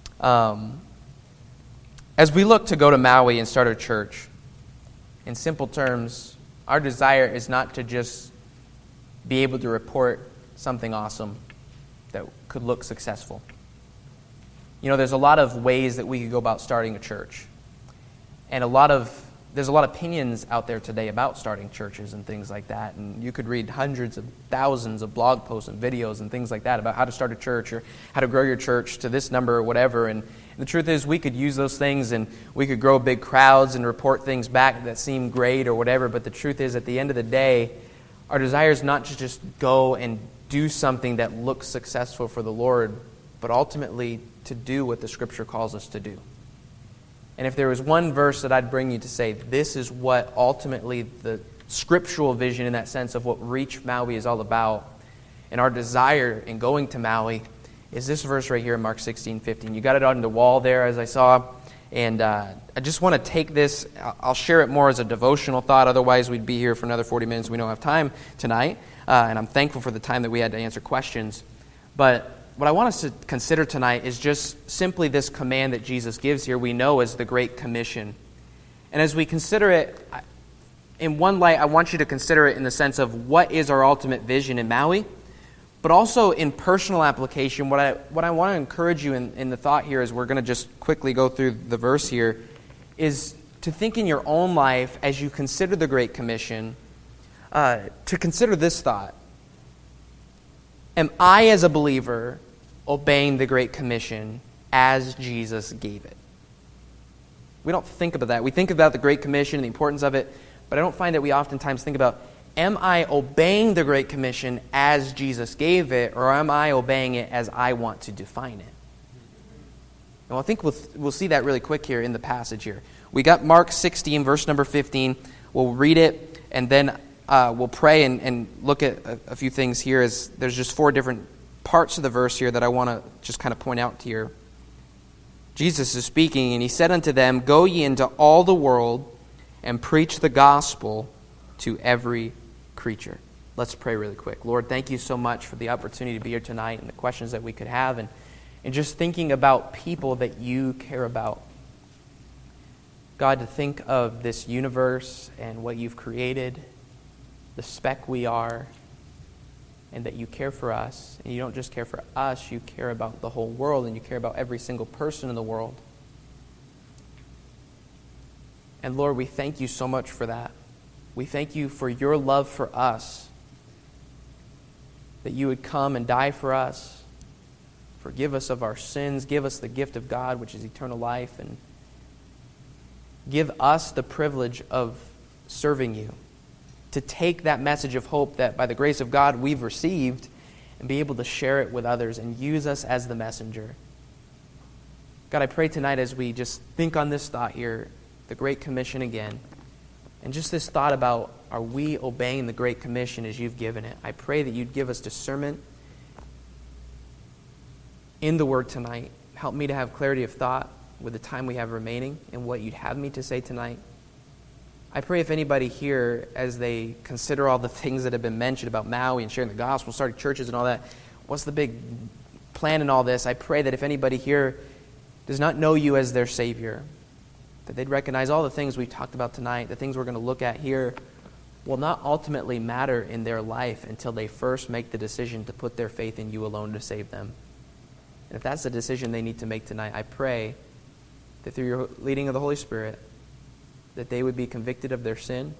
As we look to go to Maui and start a church, in simple terms, our desire is not to just be able to report something awesome that could look successful. There's a lot of ways that we could go about starting a church. And there's a lot of opinions out there today about starting churches and things like that. And you could read hundreds of thousands of blog posts and videos and things like that about how to start a church or how to grow your church to this number or whatever. And the truth is we could use those things and we could grow big crowds and report things back that seem great or whatever. But the truth is at the end of the day, our desire is not to just go and do something that looks successful for the Lord, but ultimately to do what the Scripture calls us to do. And if there was one verse that I'd bring you to say, this is what ultimately the scriptural vision in that sense of what Reach Maui is all about, and our desire in going to Maui, is this verse right here in Mark 16:15. You got it on the wall there, as I saw. And I just want to take this. I'll share it more as a devotional thought. Otherwise, we'd be here for another 40 minutes. We don't have time tonight. And I'm thankful for the time that we had to answer questions. But what I want us to consider tonight is just simply this command that Jesus gives here, we know as the Great Commission. And as we consider it, in one light, I want you to consider it in the sense of what is our ultimate vision in Maui, but also in personal application. What I want to encourage you in the thought here, as we're going to just quickly go through the verse here, is to think in your own life as you consider the Great Commission, to consider this thought. Am I, as a believer, obeying the Great Commission as Jesus gave it? We don't think about that. We think about the Great Commission and the importance of it, but I don't find that we oftentimes think about, am I obeying the Great Commission as Jesus gave it, or am I obeying it as I want to define it? And I think we'll see that really quick here in the passage here. We got Mark 16, verse number 15. We'll read it, and then we'll pray and look at a few things here, as there's just 4 different parts of the verse here that I want to just kind of point out here. Jesus is speaking, and he said unto them, Go ye into all the world and preach the gospel to every creature. Let's pray really quick. Lord, thank you so much for the opportunity to be here tonight and the questions that we could have, and just thinking about people that you care about. God, to think of this universe and what you've created, the speck we are, and that you care for us. And you don't just care for us, you care about the whole world, and you care about every single person in the world. And Lord, we thank you so much for that. We thank you for your love for us, that you would come and die for us, forgive us of our sins, give us the gift of God, which is eternal life, and give us the privilege of serving you, to take that message of hope that by the grace of God we've received and be able to share it with others and use us as the messenger. God, I pray tonight as we just think on this thought here, the Great Commission again, and just this thought about, are we obeying the Great Commission as you've given it? I pray that you'd give us discernment in the Word tonight. Help me to have clarity of thought with the time we have remaining and what you'd have me to say tonight. I pray if anybody here, as they consider all the things that have been mentioned about Maui and sharing the gospel, starting churches and all that, what's the big plan in all this? I pray that if anybody here does not know you as their Savior, that they'd recognize all the things we've talked about tonight, the things we're going to look at here, will not ultimately matter in their life until they first make the decision to put their faith in you alone to save them. And if that's the decision they need to make tonight, I pray that through your leading of the Holy Spirit, that they would be convicted of their sin,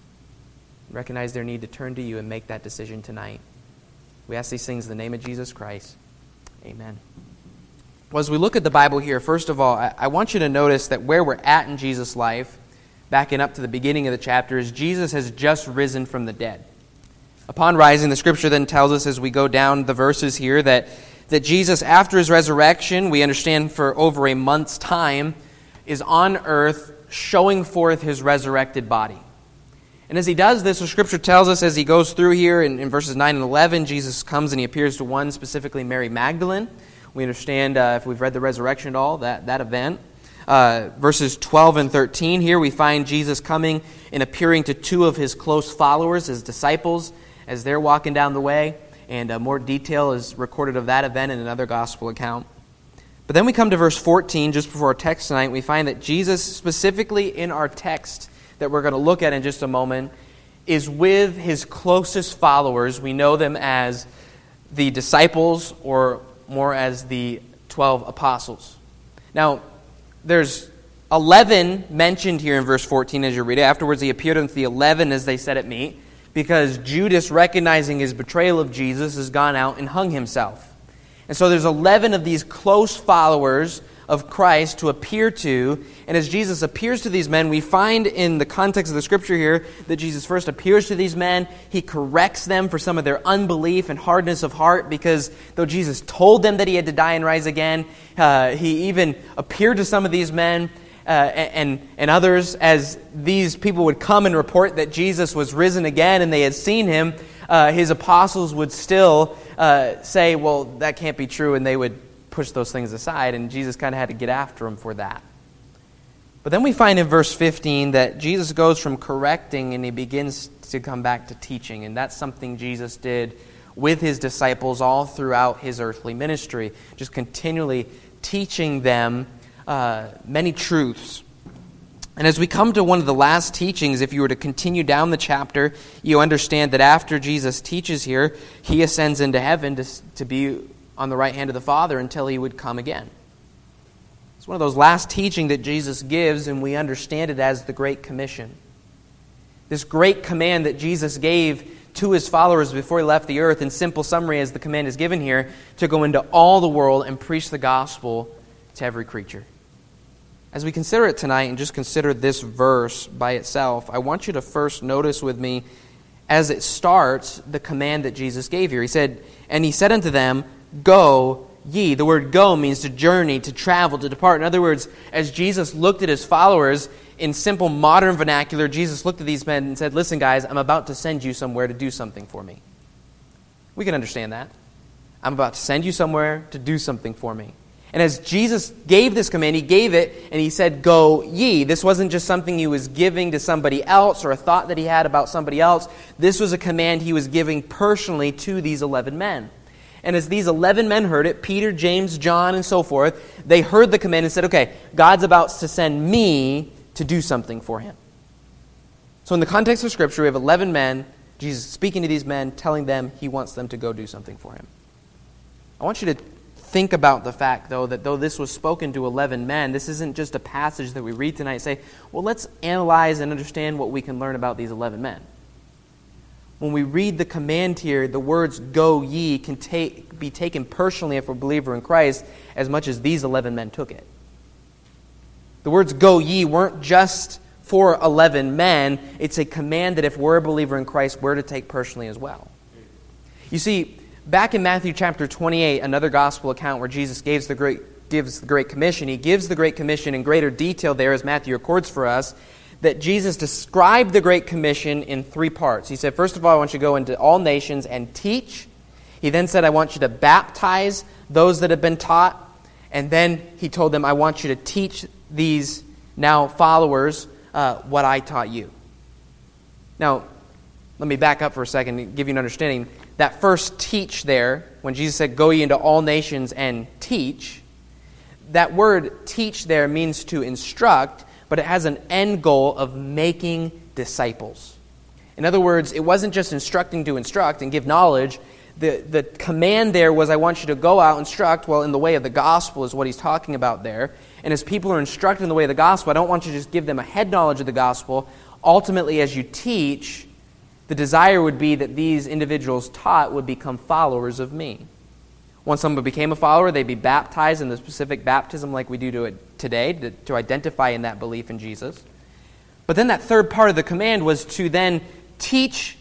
recognize their need to turn to you and make that decision tonight. We ask these things in the name of Jesus Christ. Amen. Well, as we look at the Bible here, first of all, I want you to notice that where we're at in Jesus' life, backing up to the beginning of the chapter, is Jesus has just risen from the dead. Upon rising, the Scripture then tells us as we go down the verses here that Jesus, after his resurrection, we understand for over a month's time, is on earth showing forth his resurrected body. And as he does this, the Scripture tells us as he goes through here in verses 9 and 11, Jesus comes and he appears to one, specifically Mary Magdalene. We understand, if we've read the resurrection at all, that event. Verses 12 and 13, here we find Jesus coming and appearing to 2 of his close followers, his disciples, as they're walking down the way. And more detail is recorded of that event in another gospel account. But then we come to verse 14, just before our text tonight. We find that Jesus, specifically in our text that we're going to look at in just a moment, is with his closest followers. We know them as the disciples, or more as the 12 apostles. Now, there's 11 mentioned here in verse 14 as you read it. Afterwards, he appeared unto the 11 as they sat at meat, because Judas, recognizing his betrayal of Jesus, has gone out and hung himself. And so there's 11 of these close followers of Christ to appear to. And as Jesus appears to these men, we find in the context of the Scripture here that Jesus first appears to these men. He corrects them for some of their unbelief and hardness of heart, because though Jesus told them that he had to die and rise again, he even appeared to some of these men and others as these people would come and report that Jesus was risen again and they had seen him. His apostles would still say, well, that can't be true, and they would push those things aside, and Jesus kind of had to get after them for that. But then we find in verse 15 that Jesus goes from correcting and he begins to come back to teaching, and that's something Jesus did with his disciples all throughout his earthly ministry, just continually teaching them many truths. And as we come to one of the last teachings, if you were to continue down the chapter, you understand that after Jesus teaches here, he ascends into heaven to be on the right hand of the Father until he would come again. It's one of those last teaching that Jesus gives, and we understand it as the Great Commission. This great command that Jesus gave to his followers before he left the earth, in simple summary as the command is given here, to go into all the world and preach the gospel to every creature. As we consider it tonight and just consider this verse by itself, I want you to first notice with me as it starts the command that Jesus gave here. He said, and he said unto them, go ye. The word go means to journey, to travel, to depart. In other words, as Jesus looked at his followers, in simple modern vernacular, Jesus looked at these men and said, listen guys, I'm about to send you somewhere to do something for me. We can understand that. I'm about to send you somewhere to do something for me. And as Jesus gave this command, he gave it and he said, go ye. This wasn't just something he was giving to somebody else or a thought that he had about somebody else. This was a command he was giving personally to these 11 men. And as these 11 men heard it, Peter, James, John, and so forth, they heard the command and said, okay, God's about to send me to do something for him. So in the context of Scripture, we have 11 men, Jesus speaking to these men, telling them he wants them to go do something for him. I want you to think about the fact, though, that though this was spoken to 11 men, this isn't just a passage that we read tonight and say, well, let's analyze and understand what we can learn about these 11 men. When we read the command here, the words go ye can be taken personally if we're a believer in Christ as much as these 11 men took it. The words go ye weren't just for 11 men. It's a command that if we're a believer in Christ, we're to take personally as well. You see, back in Matthew chapter 28, another gospel account where Jesus gives the Great Commission, he gives the Great Commission in greater detail there, as Matthew records for us, that Jesus described the Great Commission in 3 parts. He said, first of all, I want you to go into all nations and teach. He then said, I want you to baptize those that have been taught. And then he told them, I want you to teach these now followers what I taught you. Now, let me back up for a second and give you an understanding. That first teach there, when Jesus said, go ye into all nations and teach, that word teach there means to instruct, but it has an end goal of making disciples. In other words, it wasn't just instructing to instruct and give knowledge. The command there was, I want you to go out and instruct, well, in the way of the gospel is what he's talking about there. And as people are instructed in the way of the gospel, I don't want you to just give them a head knowledge of the gospel. Ultimately, as you teach, the desire would be that these individuals taught would become followers of me. Once someone became a follower, they'd be baptized in the specific baptism like we do today to identify in that belief in Jesus. But then that third part of the command was to then teach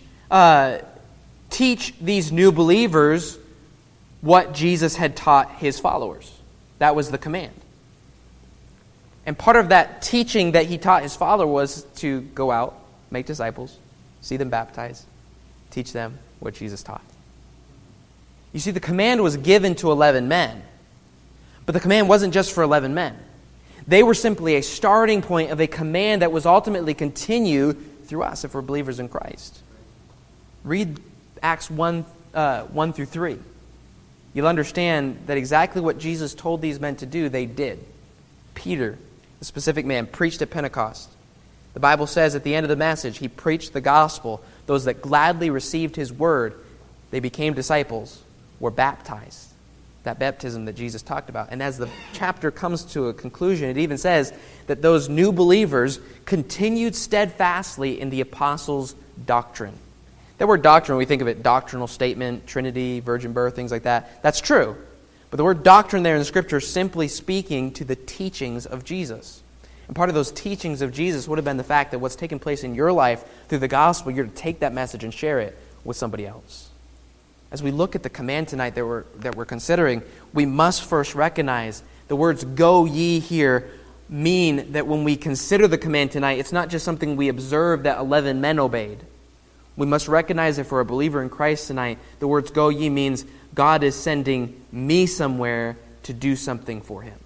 these new believers what Jesus had taught his followers. That was the command. And part of that teaching that he taught his followers was to go out, make disciples, see them baptized, teach them what Jesus taught. You see, the command was given to 11 men. But the command wasn't just for 11 men. They were simply a starting point of a command that was ultimately continued through us if we're believers in Christ. Read Acts 1 through 3. You'll understand that exactly what Jesus told these men to do, they did. Peter, the specific man, preached at Pentecost. The Bible says at the end of the message, he preached the gospel. Those that gladly received his word, they became disciples, were baptized. That baptism that Jesus talked about. And as the chapter comes to a conclusion, it even says that those new believers continued steadfastly in the apostles' doctrine. That word doctrine, we think of it, doctrinal statement, Trinity, virgin birth, things like that. That's true. But the word doctrine there in the Scripture is simply speaking to the teachings of Jesus. And part of those teachings of Jesus would have been the fact that what's taken place in your life through the gospel, you're to take that message and share it with somebody else. As we look at the command tonight that we're considering, we must first recognize the words "go ye" here mean that when we consider the command tonight, it's not just something we observe that 11 men obeyed. We must recognize that for a believer in Christ tonight, the words "go ye" means God is sending me somewhere to do something for Him.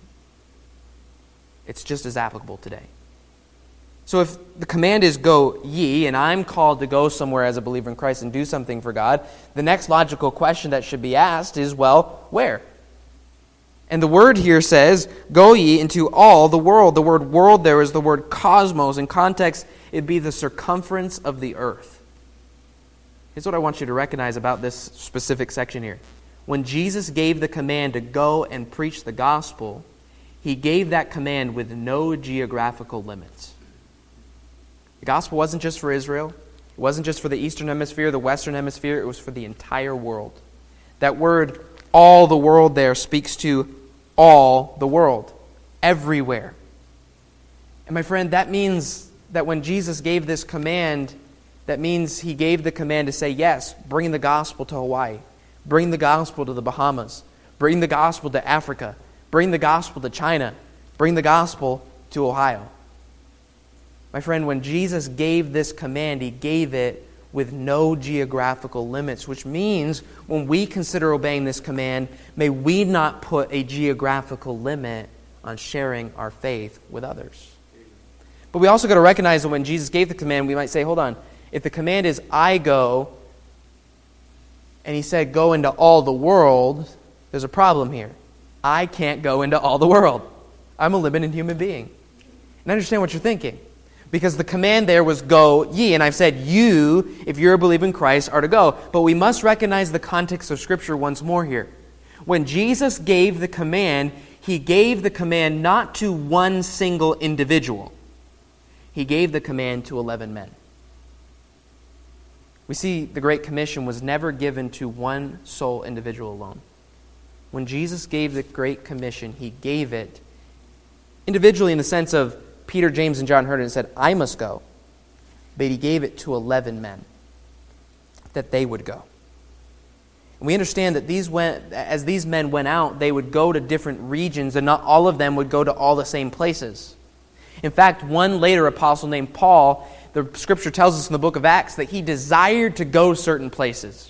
It's just as applicable today. So if the command is "go ye," and I'm called to go somewhere as a believer in Christ and do something for God, the next logical question that should be asked is, well, where? And the word here says, "Go ye into all the world." The word "world" there is the word cosmos. In context, it'd be the circumference of the earth. Here's what I want you to recognize about this specific section here. When Jesus gave the command to go and preach the gospel, He gave that command with no geographical limits. The gospel wasn't just for Israel. It wasn't just for the Eastern Hemisphere, the Western Hemisphere. It was for the entire world. That word, "all the world," there speaks to all the world, everywhere. And my friend, that means that when Jesus gave this command, that means He gave the command to say, yes, bring the gospel to Hawaii. Bring the gospel to the Bahamas. Bring the gospel to Africa. Bring the gospel to China. Bring the gospel to Ohio. My friend, when Jesus gave this command, He gave it with no geographical limits, which means when we consider obeying this command, may we not put a geographical limit on sharing our faith with others. But we also got to recognize that when Jesus gave the command, we might say, hold on, if the command is "I go," and He said "go into all the world," there's a problem here. I can't go into all the world. I'm a limited human being. And I understand what you're thinking. Because the command there was "go ye." And I've said you, if you're a believer in Christ, are to go. But we must recognize the context of Scripture once more here. When Jesus gave the command, He gave the command not to one single individual. He gave the command to 11 men. We see the Great Commission was never given to one sole individual alone. When Jesus gave the Great Commission, He gave it individually in the sense of Peter, James, and John heard it and said, "I must go." But He gave it to 11 men, that they would go. And we understand that as these men went out, they would go to different regions, and not all of them would go to all the same places. In fact, one later apostle named Paul, the Scripture tells us in the book of Acts that he desired to go certain places.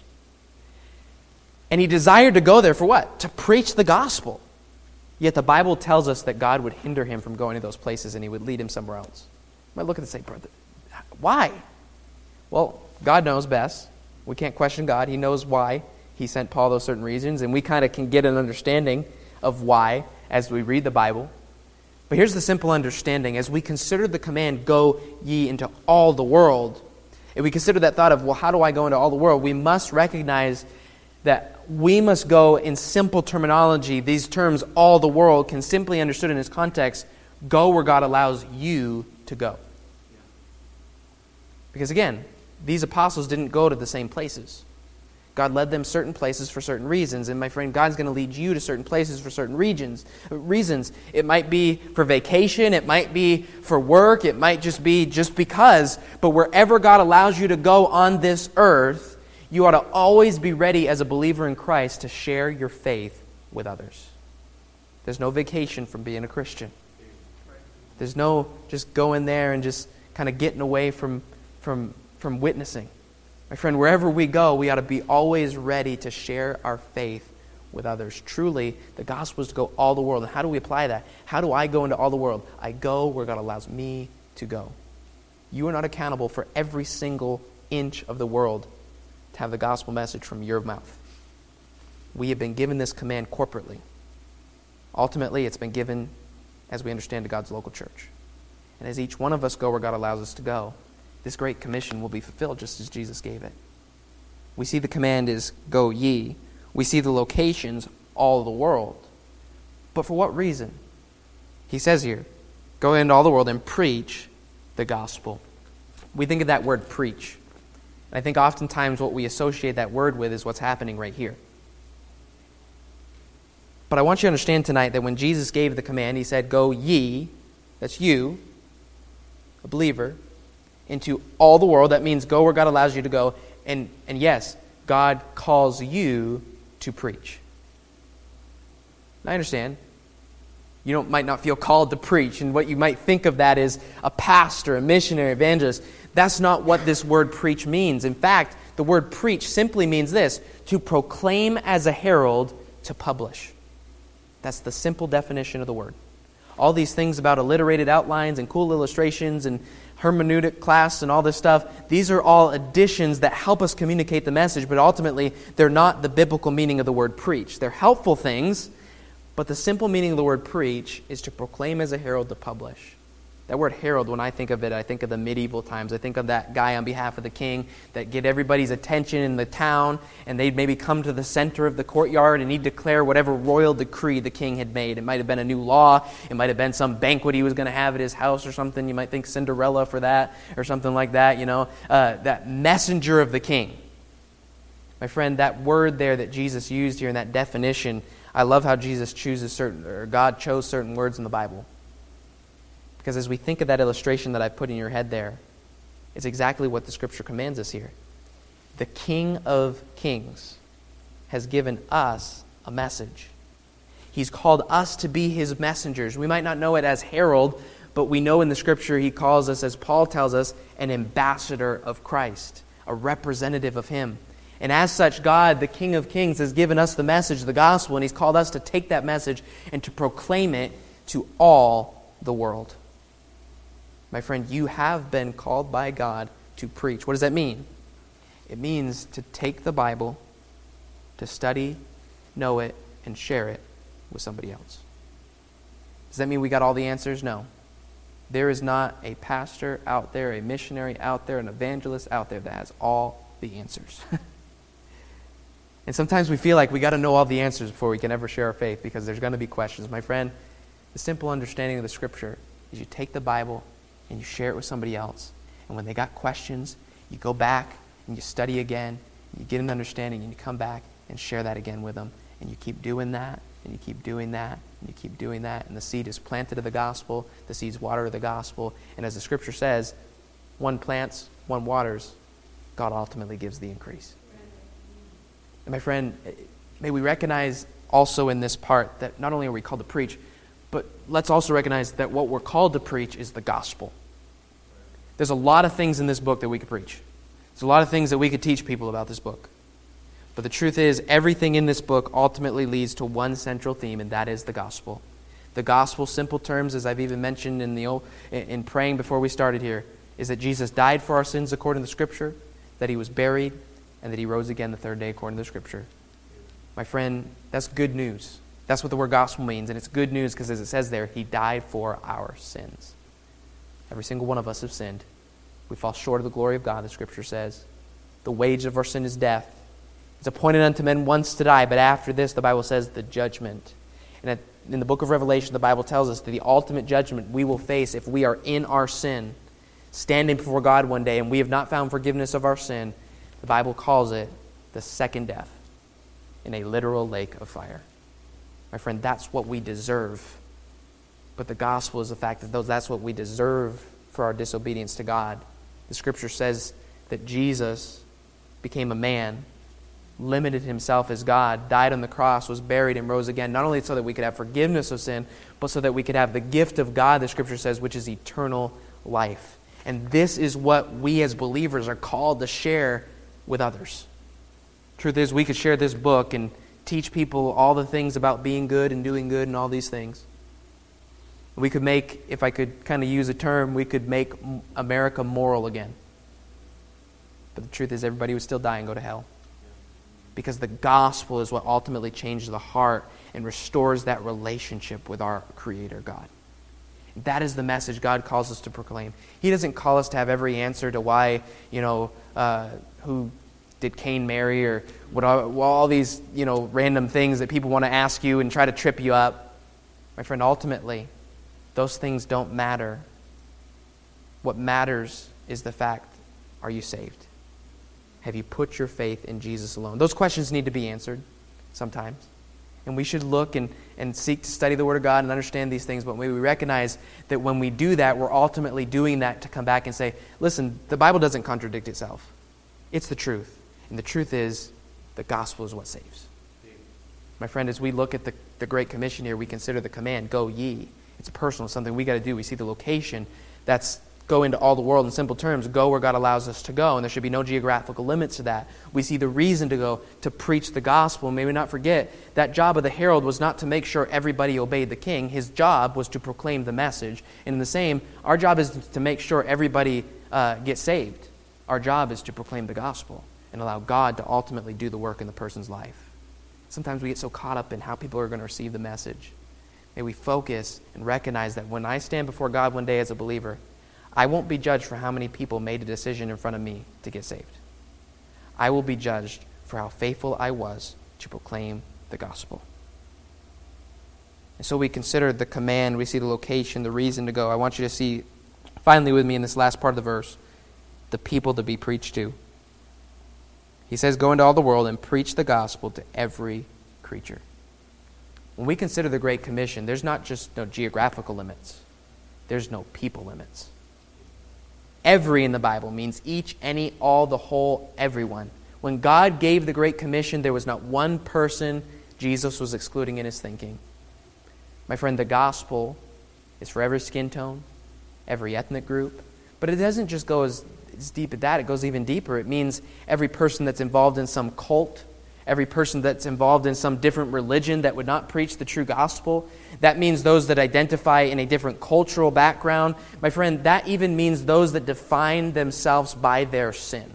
And he desired to go there for what? To preach the gospel. Yet the Bible tells us that God would hinder him from going to those places and He would lead him somewhere else. You might look at it and say, "Brother, why?" Well, God knows best. We can't question God. He knows why He sent Paul those certain regions, and we kind of can get an understanding of why as we read the Bible. But here's the simple understanding. As we consider the command, "Go ye into all the world," if we consider that thought of, well, how do I go into all the world? We must recognize that we must go in simple terminology. These terms, "all the world," can simply understood in its context, go where God allows you to go. Because again, these apostles didn't go to the same places. God led them certain places for certain reasons. And my friend, God's going to lead you to certain places for certain reasons. It might be for vacation. It might be for work. It might just be just because. But wherever God allows you to go on this earth, you ought to always be ready as a believer in Christ to share your faith with others. There's no vacation from being a Christian. There's no just going there and just kind of getting away from witnessing. My friend, wherever we go, we ought to be always ready to share our faith with others. Truly, the gospel is to go all the world. And how do we apply that? How do I go into all the world? I go where God allows me to go. You are not accountable for every single inch of the world to have the gospel message from your mouth. We have been given this command corporately. Ultimately, it's been given, as we understand, to God's local church. And as each one of us go where God allows us to go, this great commission will be fulfilled just as Jesus gave it. We see the command is "go ye." We see the locations, all the world. But for what reason? He says here, go into all the world and preach the gospel. We think of that word preach. And I think oftentimes what we associate that word with is what's happening right here. But I want you to understand tonight that when Jesus gave the command, he said, "Go ye," that's you, a believer, into all the world. That means go where God allows you to go. And yes, God calls you to preach. I understand. You might not feel called to preach, and what you might think of that is a pastor, a missionary, evangelist. That's not what this word preach means. In fact, the word preach simply means this: to proclaim as a herald, to publish. That's the simple definition of the word. All these things about alliterated outlines and cool illustrations and hermeneutic class and all this stuff, these are all additions that help us communicate the message, but ultimately they're not the biblical meaning of the word preach. They're helpful things, but the simple meaning of the word preach is to proclaim as a herald, to publish. That word herald, when I think of it, I think of the medieval times. I think of that guy on behalf of the king that get everybody's attention in the town, and they'd maybe come to the center of the courtyard and he'd declare whatever royal decree the king had made. It might have been a new law. It might have been some banquet he was going to have at his house or something. You might think Cinderella for that or something like that, that messenger of the king. My friend, that word there that Jesus used here in that definition, I love how God chose certain words in the Bible. Because as we think of that illustration that I've put in your head there, it's exactly what the Scripture commands us here. The King of Kings has given us a message. He's called us to be His messengers. We might not know it as herald, but we know in the Scripture He calls us, as Paul tells us, an ambassador of Christ, a representative of Him. And as such, God, the King of Kings, has given us the message, the gospel, and He's called us to take that message and to proclaim it to all the world. My friend, you have been called by God to preach. What does that mean? It means to take the Bible, to study, know it, and share it with somebody else. Does that mean we got all the answers? No. There is not a pastor out there, a missionary out there, an evangelist out there that has all the answers. And sometimes we feel like we got to know all the answers before we can ever share our faith, because there's going to be questions. My friend, the simple understanding of the Scripture is you take the Bible and you share it with somebody else. And when they got questions, you go back and you study again, and you get an understanding, and you come back and share that again with them. And you keep doing that, and you keep doing that, and you keep doing that. And the seed is planted of the gospel, the seed's water of the gospel. And as the Scripture says, one plants, one waters, God ultimately gives the increase. And my friend, may we recognize also in this part that not only are we called to preach, but let's also recognize that what we're called to preach is the gospel. There's a lot of things in this book that we could preach. There's a lot of things that we could teach people about this book. But the truth is, everything in this book ultimately leads to one central theme, and that is the gospel. The gospel, simple terms, as I've even mentioned in praying before we started here, is that Jesus died for our sins according to the Scripture, that He was buried, and that He rose again the third day according to the Scripture. My friend, that's good news. That's what the word gospel means, and it's good news because, as it says there, He died for our sins. Every single one of us have sinned. We fall short of the glory of God, the Scripture says. The wage of our sin is death. It's appointed unto men once to die, but after this, the Bible says, the judgment. And in the book of Revelation, the Bible tells us that the ultimate judgment we will face if we are in our sin, standing before God one day, and we have not found forgiveness of our sin. The Bible calls it the second death in a literal lake of fire. My friend, that's what we deserve. But the gospel is the fact that that's what we deserve for our disobedience to God. The Scripture says that Jesus became a man, limited Himself as God, died on the cross, was buried, and rose again, not only so that we could have forgiveness of sin, but so that we could have the gift of God, the Scripture says, which is eternal life. And this is what we as believers are called to share with others. Truth is, we could share this book and teach people all the things about being good and doing good and all these things. We could make, if I could kind of use a term, we could make America moral again. But the truth is, everybody would still die and go to hell. Because the gospel is what ultimately changes the heart and restores that relationship with our Creator God. That is the message God calls us to proclaim. He doesn't call us to have every answer to why, who did Cain marry, or what all these, random things that people want to ask you and try to trip you up. My friend, ultimately, those things don't matter. What matters is the fact, are you saved? Have you put your faith in Jesus alone? Those questions need to be answered sometimes. And we should look and seek to study the Word of God and understand these things, but we recognize that when we do that, we're ultimately doing that to come back and say, listen, the Bible doesn't contradict itself. It's the truth. And the truth is, the gospel is what saves. My friend, as we look at the Great Commission here, we consider the command, go ye. It's personal, something we got to do. We see the location. That's go into all the world in simple terms. Go where God allows us to go, and there should be no geographical limits to that. We see the reason to go, to preach the gospel. May we not forget, that job of the herald was not to make sure everybody obeyed the king. His job was to proclaim the message. And in the same, our job is to make sure everybody gets saved. Our job is to proclaim the gospel and allow God to ultimately do the work in the person's life. Sometimes we get so caught up in how people are going to receive the message. May we focus and recognize that when I stand before God one day as a believer, I won't be judged for how many people made a decision in front of me to get saved. I will be judged for how faithful I was to proclaim the gospel. And so we consider the command, we see the location, the reason to go. I want you to see, finally with me in this last part of the verse, the people to be preached to. He says, go into all the world and preach the gospel to every creature. When we consider the Great Commission, there's not just no geographical limits. There's no people limits. Every in the Bible means each, any, all, the whole, everyone. When God gave the Great Commission, there was not one person Jesus was excluding in his thinking. My friend, the gospel is for every skin tone, every ethnic group. But it doesn't just go as deep as that. It goes even deeper. It means every person that's involved in some cult, every person that's involved in some different religion that would not preach the true gospel. That means those that identify in a different cultural background. My friend, that even means those that define themselves by their sin.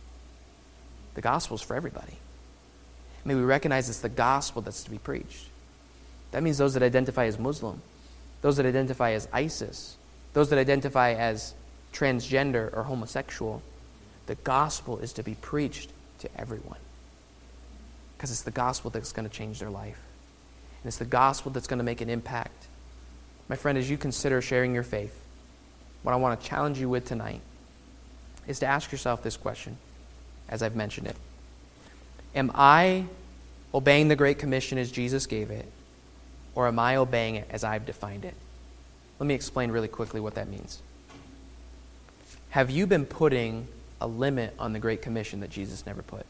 The gospel is for everybody. May we recognize it's the gospel that's to be preached. That means those that identify as Muslim, those that identify as ISIS, those that identify as transgender or homosexual. The gospel is to be preached to everyone. Because it's the gospel that's going to change their life. And it's the gospel that's going to make an impact. My friend, as you consider sharing your faith, what I want to challenge you with tonight is to ask yourself this question, as I've mentioned it. Am I obeying the Great Commission as Jesus gave it, or am I obeying it as I've defined it? Let me explain really quickly what that means. Have you been putting a limit on the Great Commission that Jesus never put?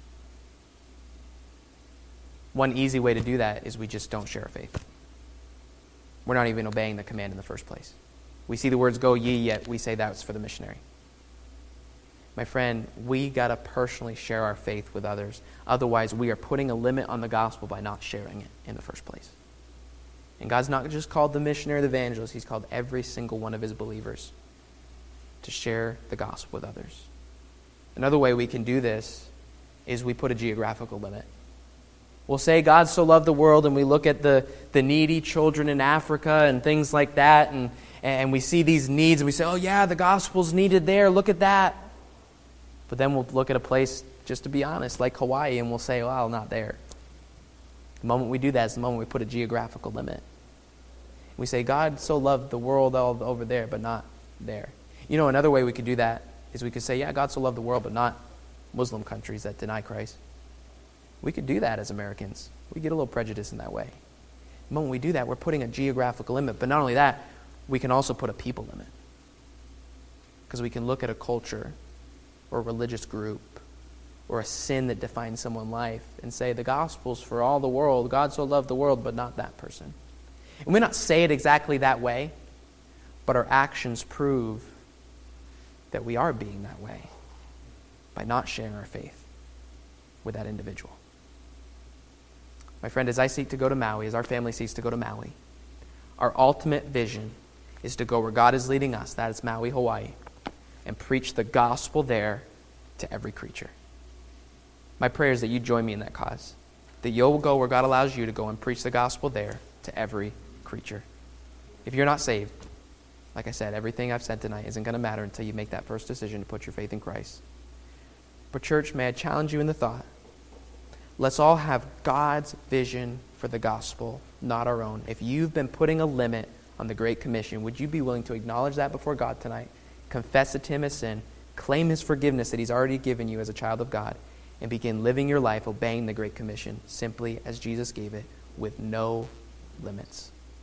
One easy way to do that is we just don't share our faith. We're not even obeying the command in the first place. We see the words go ye, yet we say that's for the missionary. My friend, we got to personally share our faith with others. Otherwise, we are putting a limit on the gospel by not sharing it in the first place. And God's not just called the missionary, the evangelist. He's called every single one of his believers to share the gospel with others. Another way we can do this is we put a geographical limit. We'll say God so loved the world, and we look at the needy children in Africa and things like that, and we see these needs, and we say, oh yeah, the gospel's needed there, look at that. But then we'll look at a place, just to be honest, like Hawaii, and we'll say, well, not there. The moment we do that is the moment we put a geographical limit. We say, God so loved the world all over there, but not there. You know, another way we could do that is we could say, yeah, God so loved the world, but not Muslim countries that deny Christ. We could do that as Americans. We get a little prejudice in that way. The moment we do that, we're putting a geographical limit. But not only that, we can also put a people limit. Because we can look at a culture or a religious group or a sin that defines someone's life and say, the gospel's for all the world. God so loved the world, but not that person. And we may not say it exactly that way, but our actions prove that we are being that way by not sharing our faith with that individual. My friend, as I seek to go to Maui, as our family seeks to go to Maui, our ultimate vision is to go where God is leading us, that is Maui, Hawaii, and preach the gospel there to every creature. My prayer is that you join me in that cause, that you'll go where God allows you to go and preach the gospel there to every creature. If you're not saved, like I said, everything I've said tonight isn't going to matter until you make that first decision to put your faith in Christ. But church, may I challenge you in the thought, let's all have God's vision for the gospel, not our own. If you've been putting a limit on the Great Commission, would you be willing to acknowledge that before God tonight, confess it to him as sin, claim his forgiveness that he's already given you as a child of God, and begin living your life obeying the Great Commission simply as Jesus gave it, with no limits.